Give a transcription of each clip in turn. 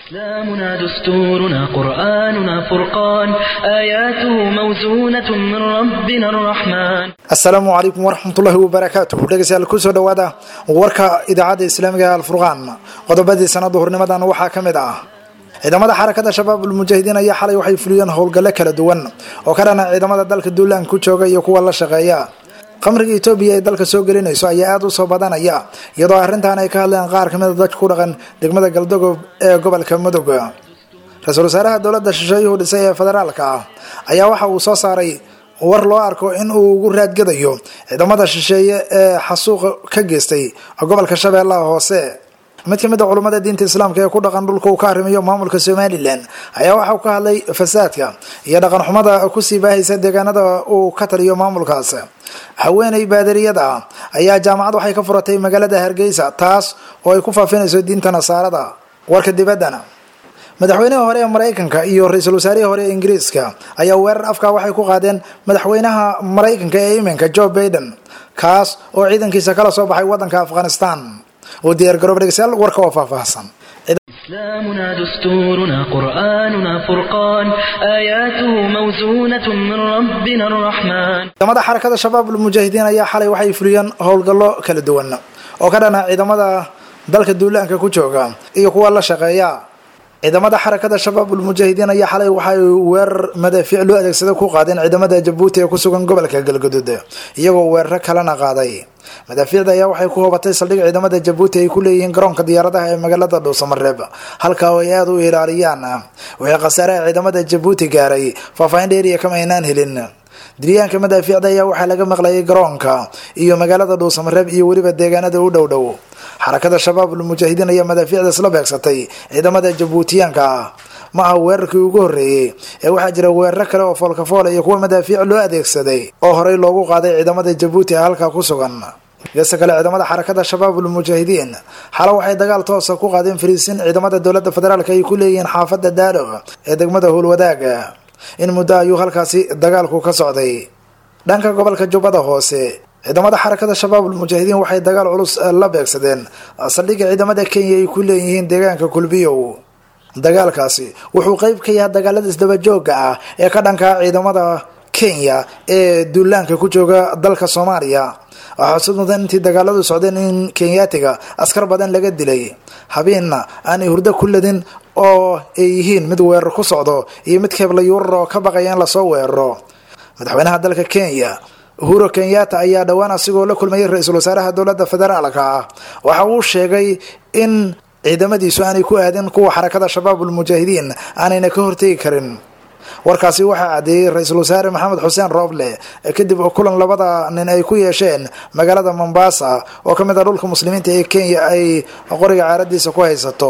إسلامنا دستورنا قرآننا فرقان آياته موزونة من ربنا الرحمن. السلام عليكم ورحمة الله وبركاته. dhegeystayaal ku soo dhawaada warka idaacada islaamiga al-Furqaan. qodobadii sanad hornimadan waxa kamid ah ciidamada xarakada shabaabul mujaahidiin ayaa xalay waxay fuliyeen howlgalo kala duwan oo ka dhana ciidamada dalka duulaan ku jooga iyo kuwa la shaqeeya. qamriga Itoobiya ee dalka soo gelinayso ayaa aad u soo badanaya iyadoo arrintan ay ka hadleen qaar kamid ah dadka ku dhaqan degmada Galdogob ee gobolka Mudug. Ra'iisul Wasaaraha dowladda Shisheeye u dhisay ee federaalka ayaa waxa uu soo saaray war loo arko in uu ugu raadgadayo ciidamada Shisheeye ee xasuuq ka geystay gobolka Shabeellaha Hoose. mid kamid ah culimada diinta islaamka ee ku dhaqan dhulka uu ka arrimayo maamulka Somaliland ayaa waxa uu ka hadlay fasaadka iyo dhaqan xumada ku sii baahaysa deegaanada uu ka taliyo maamulkaas. haweeney baadariyada ayaa jaamacad waxay ka furatay magaalada Hargeysa taas oo ay ku faafinayso diinta Nasaarada. warka dibaddana madaxweynaha hore ee Mareykanka iyo ra'iisul wasaaraha hore ee Ingiriiska ayaa weerar afka waxay ku qaadeen madaxweynaha Mareykanka ee iminka Joe Biden kaas oo ciidankiisa kala soo baxay wadanka Afghanistan. وديار قرب رجال ورك وفافحسن. إسلامنا دستورنا قرآننا فرقان آياته موزونة من ربنا الرحمن. ciidamada xarakada shabaabul mujaahidiin ayaa xalay waxay fuliyeen howlgallo kala duwan oo ka dhana ciidamada dalka duulaanka ku jooga iyo kuwa la shaqeeya. ciidamada xarakada shabaabul mujaahidiin ayaa xalay waxay weerar madaafiic loo adeegsaday ku qaadeen ciidamada Jabuuti ee ku sugan gobolka Galgaduud iyagoo weerar kalena qaaday. madaafiicda ayaa waxay ku hoobatay saldhig ciidamada Jabuuti ay ku leeyihiin garoonka diyaaradaha ee magaalada Dhuusamareeb halka ay aad u ilaaliyaan waxay qasaare ciidamada Jabuuti gaaray faafaahin dheeriya kama aynaan helin. diriyaanka madaafiicda ayaa waxaa laga maqlayay garoonka iyo magaalada Dhuusamareeb iyo waliba deegaanada u dhow. xarakada shabaabul mujaahidiin ayaa madaafiicda isla beegsatay ciidamada Jabuutiyaanka ma aha weerarkii ugu horeeyay ee waxa jira weerar kale oo foolkafool iyo kuwa madaafiic loo adeegsaday oo horey loogu qaaday ciidamada Jabuuti halka ku sugan. geeska kale ciidamada xarakada shabaabul mujaahidiin xalay waxay dagaal toos ah ku qaadeen Fariisiin ciidamada dowladda federaalka ay ku leeyihiin xaafadda Daalo ee degmada Howlwadaaga. in muddo ayuu halkaasi dagaalku ka socday. dhanka gobolka Jubbada Hoose ciidamada xarakada shabaabul mujaahidiin waxay dagaal culus la beegsadeen saldhigga ciidamada Kenya ay ku leeyihiin deegaanka Kulbiyow. dagaalkaasi wuxuu qayb ka yahay dagaalada isdaba joogga ah ee ka dhanka ciidamada Kenya ee duulaanka ku jooga dalka Soomaaliya. waxaa mudan intii dagaaladu socdeen in Kenyaatiga askar badan laga dilay habeenna aanay hurdo ku ladin oo ay yihiin mid weerar ku socdo iyo mid keebla yuuro ka baqayaan la soo weeraro. madaxweynaha dalka Kenya Uhuru Kenyatta ayaa dhawaan asigoo la kulmay ra'iisul wasaaraha dowladda federaalka waxa uu sheegay in ciidamadiisu aanay ku aadin kuwa xarakada shabaabul mujaahidiin aanayna ka hortagi karin. warkaasi waxa cadeeyay ra'iisul wasaare Maxamed Xuseen Rooble kadib kulan labada nin ay ku yeesheen magaalada Mombasa oo kamid ah dhulka muslimiinta ee Kenya ay qoriga caaradiisa ku haysato.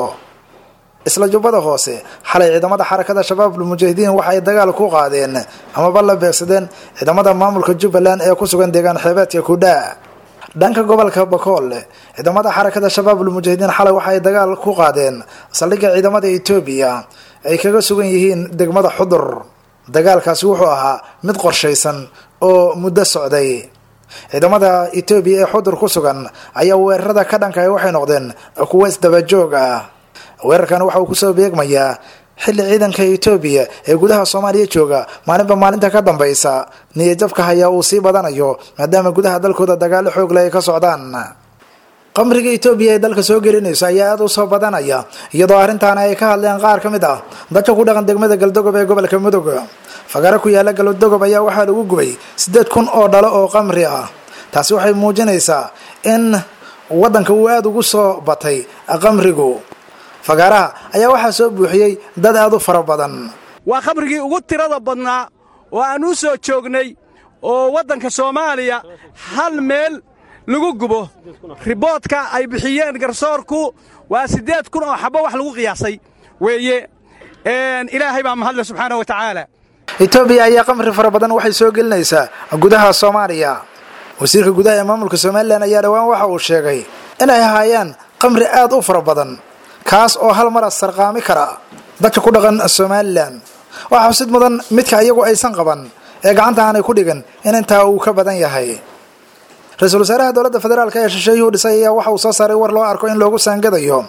isla Jubbada Hoose xalay ciidamada xarakada shabaabul mujaahidiin waxay dagaal ku qaadeen ama balla beegsadeen ciidamada maamulka Jubbaland ee ku sugan deegaan xeebeedka Kudaa. dhanka gobolka Bakool ciidamada xarakada shabaabul mujaahidiin xalay waxay dagaal ku qaadeen saldhigga ciidamada Itoobiya ay kaga sugan yihiin degmada Xudur. dagaalkaasi wuxuu ahaa mid qorshaysan oo muddo socday. ciidamada Itoobiya ee Xudur ku sugan ayaa weerarada ka dhanka ah waxay noqdeen kuwa isdaba joog ah. weerarkan waxa uu ku soo beegmayaa xilli ciidanka Itoobiya ee gudaha Soomaaliya jooga maalinta ka dambaysa niyadjabka haya uu sii badanayo maadaama gudaha dalkooda dagaal xoog leh ka socdaan. qamriga Itoobiya ee dalka soo gelinayso ayaa aad u soo badanaya iyadoo arrintan ay ka hadleen qaar kamid ah dadka ku dhaqan degmada Galdogob ee gobolka Mudug. fagara ku yaala Galdogob ayaa waxaa lagu gubay 8,000 oo dhalo oo qamri ah. taasi waxay muujinaysaa in wadanka uu aad ugu soo batay qamrigu. fagaraha ayaa waxaa soo buuxiyay dad aad u fara badan. waa khamrigii ugu tirada badnaa oo aan u soo joognay oo waddanka Soomaaliya hal meel lagu gubo. riboodka ay bixiyeen garsoorku waa 8,000 oo xabo wax lagu qiyaasay weeye. ilaahay baa mahad leh subxaanahu wa tacaala. Itoobiya ayaa qamri fara badan waxay soo gelinaysaa gudaha Soomaaliya. wasiirka gudaha ee maamulka Somaliland ayaa dhawaan waxa uu sheegay in ay hayaan qamri aad u fara badan kaas oo hal mar sarqaami kara dadka ku dhaqan Somaliland. waxa xusid mudan midka iyagu aysan qaban ee gacanta aanay ku dhigan in inta uu ka badan yahay. ra'iisul wasaaraha dowladda federaalka ee Shisheeye u dhisay ayaa waxa uu soo saaray war loo arko in loogu saangadayo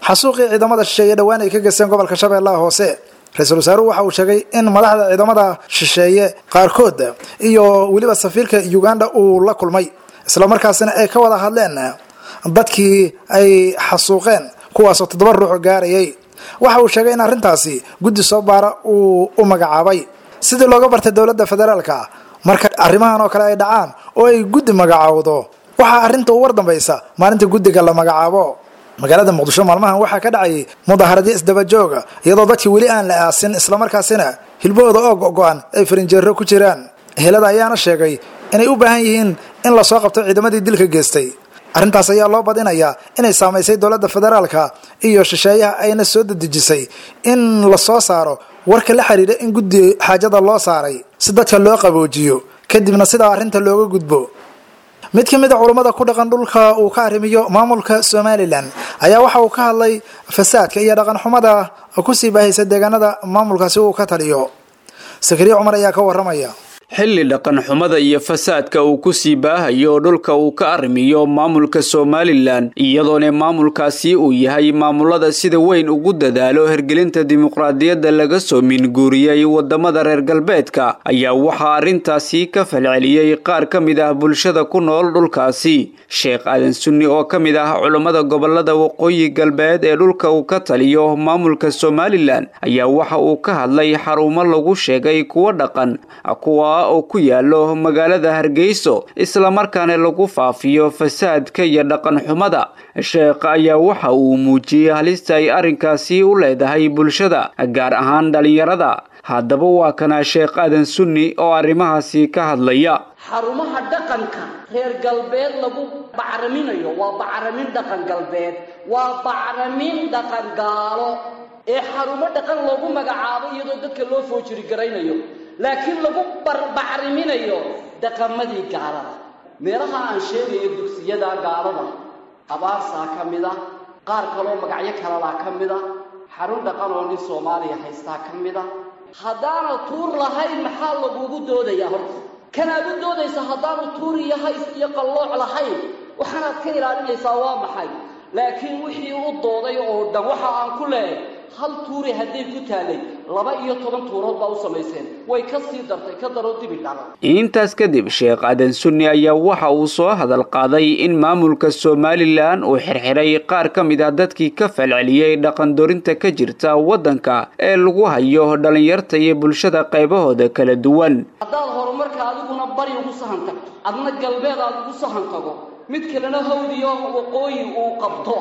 xasuuqii ciidamada shisheeye dhowaan ay ka geysteen gobolka shabeellaha hoose ra-iisul wasaaruhu waxa uu sheegay in madaxda ciidamada shisheeye qaarkood iyo weliba safiirka Uganda uu la kulmay isla markaasina ay ka wada hadleen dadkii ay xasuuqeen kuwaasoo 7 ruux gaarayay waxa uu sheegay in arrintaasi guddi soo baara uu u magacaabay sidii looga bartay dowladda federaalka marka arrimahan oo kale ay dhacaan oo ay guddi magacaawdo waxa arrinta ugu dambaysa maalinta guddiga la magacaabo magaalada Muqdisho maalmahan waxa ka dhacay mudaharaad isdaba joog iyadoo dadkii wali aan la aasin isla markaasina hilbooda oo go'an ay farinjeero ku jiraan helada ayaana sheegay inay u baahan yihiin in la soo qabto ciidamadii dilka geystay arrintaas ayaa loo badinayaa inay saameysay dowladda federaalka iyo shisheeyaha ayna soo dedejisay in la soo saaro warka la xiriira in guddi xaajada loo saaray si dadka loo qaboojiyo kadibna sida arrinta looga gudbo mid ka mid ah culimada ku dhaqan dhulka uu ka arrimiyo maamulka Somaliland ayaa waxa uu ka hadlay fasaadka iyo dhaqan xumada ku sii baahaysa deegaanada maamulkaasi uu ka taliyo Sakariya Umar ayaa ka waramaya xilli dhaqan xumada iyo fasaadka uu ku sii baahayo dhulka uu ka arrimiyo maamulka Somaliland iyadoona maamulkaasi uu yahay maamulada sida weyn ugu dadaalo hirgelinta dimuqraadiyadda laga soo minguuriyay wadamada reer galbeedka ayaa waxa arintaasi ka falceliyay qaar ka mid ah bulshada ku nool dhulkaasi Sheekh Aadan Sunni oo ka mid ah culimada gobolada waqooyi galbeed ee dhulka uu ka taliyo maamulka Somaliland ayaa waxa uu ka hadlay xarumo lagu sheegay kuwa dhaqan kuwa oo ku yaalo magaalada Hargeysa isla markaana lagu faafiyo fasaadka iyo dhaqan xumada sheekh ayaa waxa uu muujiyay halista ay arinkaasi u leedahay bulshada gaar ahaan dhalinyarada haddaba waa kana Sheekh Aadan Sunni oo arrimahaasi ka hadlaya xarumaha dhaqanka reer galbeed lagu bacraminayo waa bacramin dhaqan galbeed waa bacramin dhaqan gaalo ee xarumo dhaqan lagu magacaabo iyadoo dadka loo foojiri garaynayo laakiin lagu bacraminayo dhaqamadii gaalada meelaha aan sheegayo dugsiyada gaalada abaarsa kamida qaar kale oo magacyo kala kamida xarun dhaqan oo nin Soomaaliya haysta kamida hadana tuur lahayn maxaa lagu doodayaa horta kana aad doodaysa hadana tuur yahay iyo qalooc lahayn waxana ka ilaalinaysaa waa maxay laakiin wixii uu dooday oo dhan waxa aan ku leeyahay hal tuuri hadii ku taalay 12 tuurood baa u sameeyeen way ka sii dartay ka daro dib dhacay intaas kadib Sheekh Aadan Sunni ayaa waxa uu soo hadal qaaday in maamulka Somaliland uu xirxiray qaar ka mid ah dadkii ka falceliyay dhaqan doorinta ka jirta wadanka ee lagu hayo dhalinyarta iyo bulshada qaybahooda kala duwan hadaad horumarka adiguna bari ugu sahan tagto adna galbeed aad ugu sahan tago mid kalena hawdiyo waqooyi uu qabto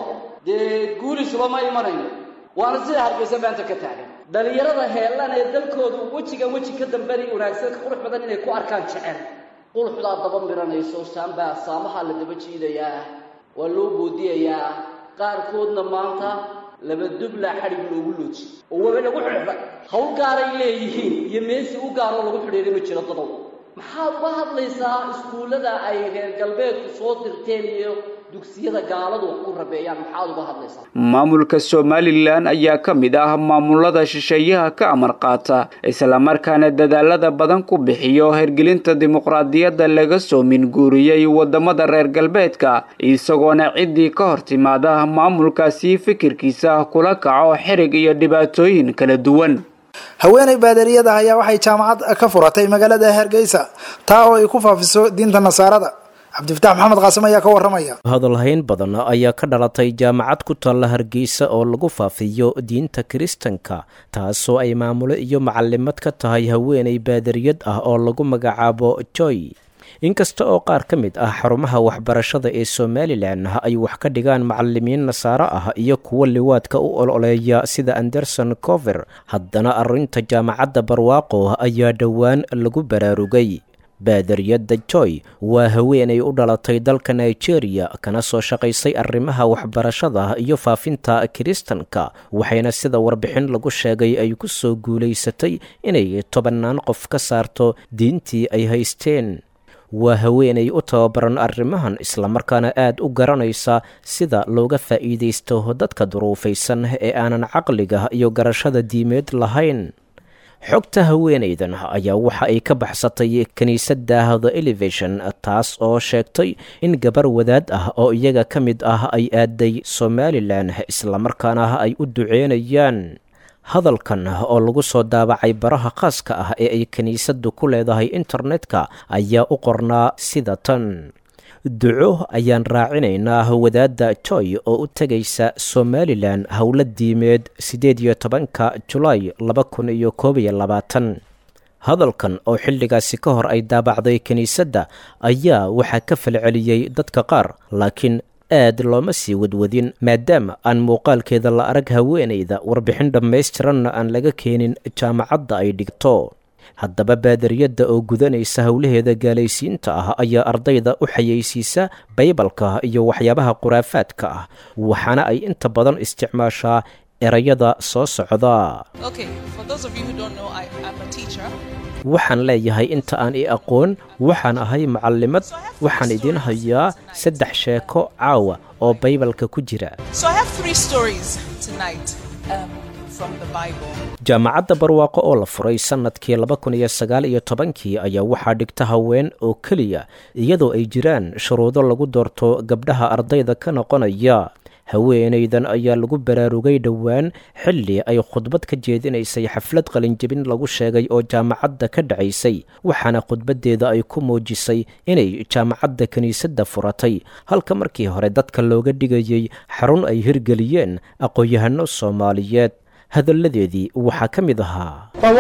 guulis lama imanayno waana sida Hargeysa maanta ka taagan dhalinyarada heelan ee dalkoodu wajiga ka dambeeyay wanaagsan qurux badan inay ku arkaan jecel qulxuda daba miranayso saamaha la daba jiidayaa waa loo boodiyaa qaarkoodna maanta laba dubla xarig loogu looji oo waba lagu xidhay hawl gaar ay leeyihiin iyo meesi u gaar oo lagu xidhay ma jiro dadow maxaa uga hadlaysaa iskuulada ay reer galbeedku soo dirteen iyo dugsiyada gaaladu ku rabeeyaan maxaa uga hadlaysaa maamulka Somaliland ayaa ka mid ah maamulada shisheeyaha ka amar qaata isla markaana dadaalada badan ku bixiyo hirgelinta dimuqraadiyadda laga soo minguuriyay wadamada reer galbeedka isagoona cidii ka hortimaada maamulkaasi fikirkiisa kula kaco xirig iyo dhibaatooyin kala duwan haweeney baadariyada ayaa waxay jaamacad ka furatay magaalada Hargeysa taa oo ay ku faafiso diinta Nasaarada Cabdifataax Maxamed Qaasim ayaa ka waramaya hadalhayn badan ayaa ka dhalatay jaamacad ku taala Hargeysa oo lagu faafiyo diinta Kiristaanka taasoo ay maamulo iyo macallimad ka tahay haweeney baadariyad ah oo lagu magacaabo Joy inkasta oo qaar ka mid ah xarumaha waxbarashada ee Somaliland ay wax ka dhigaan macallimiin Nasaara ah iyo kuwa liwaadka u ololeeya sida Anderson Cover haddana arrinta jaamacadda Barwaaqo ayaa dhowaan lagu baraarugay baadariyada Joy waa haweeney u dhalatay dalka Nigeria kana soo shaqaysay arrimaha waxbarashada iyo faafinta Kiristaanka waxayna sida warbixin lagu sheegay ay ku soo guuleysatay inay 10 qof ka saarto diintii ay haysteen waa haweeney u tababaran arrimahan isla markaana aad u garanaysa sida looga faa'iideysto dadka duruufaysan ee aanan caqliga iyo garashada diimeed lahayn xogta haweenaydan ayaa waxa ay ka baxsatay kiniisadda The Elevation taas oo sheegtay in gabar wadaad ah oo iyaga ka mid ah ay aaday Somalilan islamarkaana ay u duceynayaan. hadalkan oo lagu soo daabacay baraha khaaska ah ee ay kiniisaddu ku leedahay internetka ayaa u qornaa sida tan: duco ayaan raacinaynaa wadaadda Joy oo u tegaysa Somalilan howlo diimeed 18-ka Julaay 2021. hadalkan oo xilligaasi ka hor ay daabacday kiniisadda ayaa waxaa ka falceliyey dadka qaar, laakiin aad looma sii wadwadin maadaama aan muuqaalkeeda la arag haweenayda, warbixin dhammaystiranna aan laga keenin jaamacadda ay dhigto. haddaba baadariyadda oo gudanaysa howlaheeda gaalaysiinta ah ayaa ardayda u xayeysiisa baybalka iyo waxyaabaha khuraafaadka ah, waxaana ay inta badan isticmaashaa erayada soo socda. waxaan leeyahay inta aan i aqoon, waxaan ahay macallimad, waxaan idiin hayaa 3 sheeko caawa oo baybalka ku jira. jaamacadda barwaaqo oo la furay sannadkii 2019 ayaa waxaa dhigta haween oo keliya, iyadoo ay jiraan shuruudo lagu doorto gabdhaha ardayda ka noqonaya. haweenaydan ayaa lagu baraarugay dhowaan xilli ay khudbad ka jeedinaysay xaflad qalinjebin lagu sheegay oo jaamacadda ka dhacaysay, waxaana khudbaddeeda ay ku muujisay inay jaamacadda kiniisadda furatay, halka markii hore dadka looga dhigayay xarun ay hirgeliyeen aqoon-yahano Soomaaliyeed. hadalladeedii waxaa ka mid ahaa: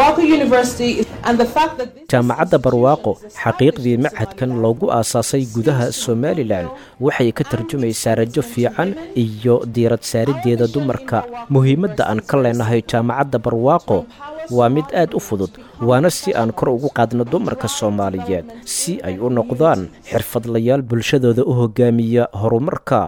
jaamacadda barwaaqo xaqiiqdii machadkan loogu aasaasay gudaha Somalilan waxay ka tarjumaysaa rajo fiican iyo diirad saariddeeda dumarka. muhiimadda aan ka leenahay jaamacadda barwaaqo waa mid aad u fudud, waana si aan kor ugu qaadno dumarka Soomaaliyeed si ay u noqdaan xirfadlayaal bulshadooda u hogaamiya horumarka.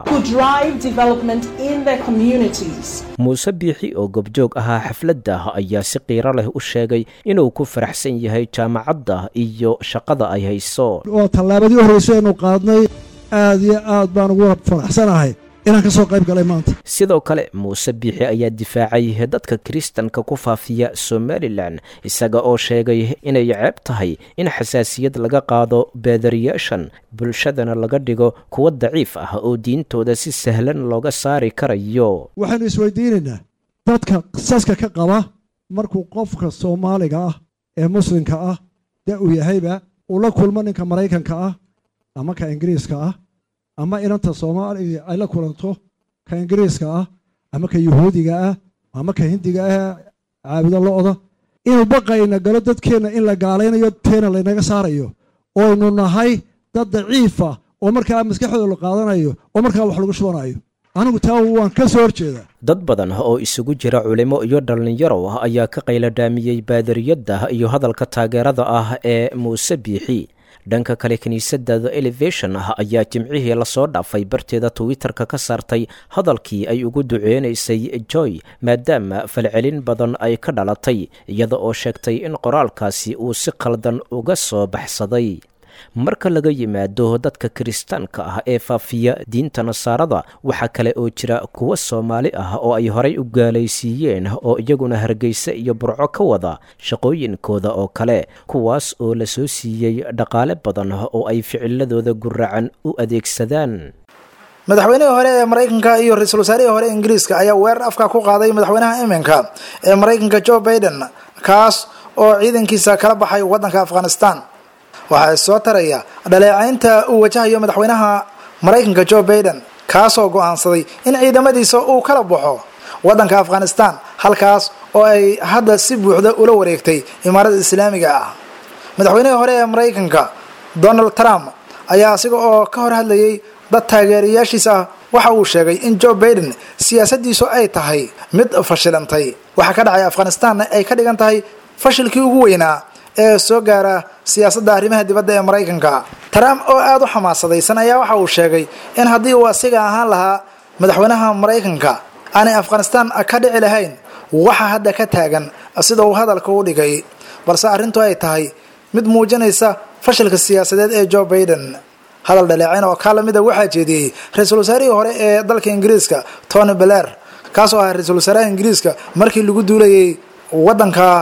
muuse biixi oo gobjoog ahaa xafladda ayaa si qiiro leh u sheegay inuu ku faraxsan yahay jaamacadda iyo shaqada ay hayso. oo tallaabadii horreysay aynu qaadnay aad iyo aad baan ugu faraxsanahay inaan ka soo qayb galay maanta. sidoo kale muuse biixi ayaa difaacay dadka kiristanka ku faafiya Somalilan, isaga oo sheegay inay ceeb tahay in xasaasiyad laga qaado baadariyaashan, bulshadana laga dhigo kuwa daciif ah oo diintooda si sahlan looga saari karayo. waxaynu isweydiinaynaa dadka qisaska ka qaba markuu qofka Soomaaliga ah ee muslimka ah uu yahayba uu la kulmo ninka Maraykanka ah ama ka Ingiriiska ah ama inanta Soomaaliya ay la kulanto ka Ingiriiska ah ama ka Yahuudiga ah ama ka Hindiga ah caabida looda, inuu baqayna galo dadkeena in la gaalaynayo teena laynaga saarayo oo aynu nahay dad daciif ah oo markaa maskaxdooda la qaadanayo oo markaa wax lagu shubanayo. anigu taa waan ka soo horjeedaa. dad badan oo isugu jira culimo iyo dhalinyaro ayaa ka qayladhaamiyey baadariyadda iyo hadalka taageerada ah ee muuse biixi. dhanka kale kiniisadda The Elevation ayaa jimcihii lasoo dhaafay barteeda Twitter-ka ka saartay hadalkii ay ugu duceynaysay Joy, maadaama falcelin badan ay ka dhalatay, iyada oo sheegtay in qoraalkaasi uu si qaldan uga soo baxsaday. marka laga yimaado dadka kiristaanka ah ee faafiya diinta nasaarada, waxaa kale oo jira kuwa Soomaali ah oo ay horay u gaalaysiiyeen oo iyaguna Hargeysa iyo Burco ka wada shaqooyinkooda oo kale, kuwaas oo la soo siiyey dhaqaale badan oo ay ficiladooda guracan u adeegsadaan. madaxweynihii hore ee Mareykanka iyo ra'iisul wasaarihii hore ee Ingiriiska ayaa weerar afka ku qaaday madaxweynaha iminka ee Mareykanka Joe Biden, kaas oo ciidankiisa kala baxay waddanka Afghanistan. waxaa soo taraya dhaleecaynta uu wajahayo madaxweynaha Mareykanka Joe Biden, kaasoo go'aansaday in ciidamadiisa uu kala baxo waddanka Afghanistan, halkaas oo ay hadda si buuxda ula wareegtay Imaaradda Islaamiga ah. madaxweynihii hore ee Mareykanka Donald Trump ayaa asiga oo ka hor hadlayay dad taageerayaashiisa ah waxa uu sheegay in Joe Biden siyaasaddiisu ay tahay mid fashilantay. waxa ka dhacay Afghanistan ay ka dhigan tahay fashilkii ugu weynaa ee soo gaara siyaasadda arrimaha dibadda ee Mareykanka. Trump oo aad u xamaasadaysan ayaa waxa uu sheegay in haddii uu asiga ahaan lahaa madaxweynaha Mareykanka aanay Afghanistan ka dhici lahayn waxa hadda ka taagan sida uu hadalka u dhigay, balse arrintu ay tahay mid muujinaysa fashilka siyaasadeed ee Joe Biden. hadal dhaleecayn oo ka lamid ah waxaa jeediyey ra'iisul wasaarihii hore ee dalka Ingiriiska Tony Blair, kaas oo ah ra'iisul wasaaraha Ingiriiska markii lagu duulayay waddanka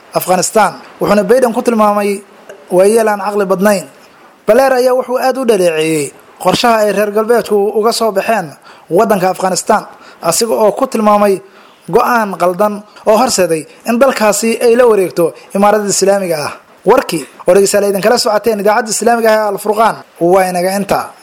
afghanistan wuxuuna bayden ku tilmaamay waayeel aan caqli badnayn. baleer ayaa wuxuu aad u dhaleeceeyey qorshaha ay reer galbeedku uga soo baxeen waddanka afghanistan asiga oo ku tilmaamay go-aan qaldan oo horseeday in dalkaasi ay la wareegto imaaradda islaamiga ah. warkii oo dhegeystayaal idinkala socoteen idaacadda islaamiga ah ee alfurqaan waa inaga inta.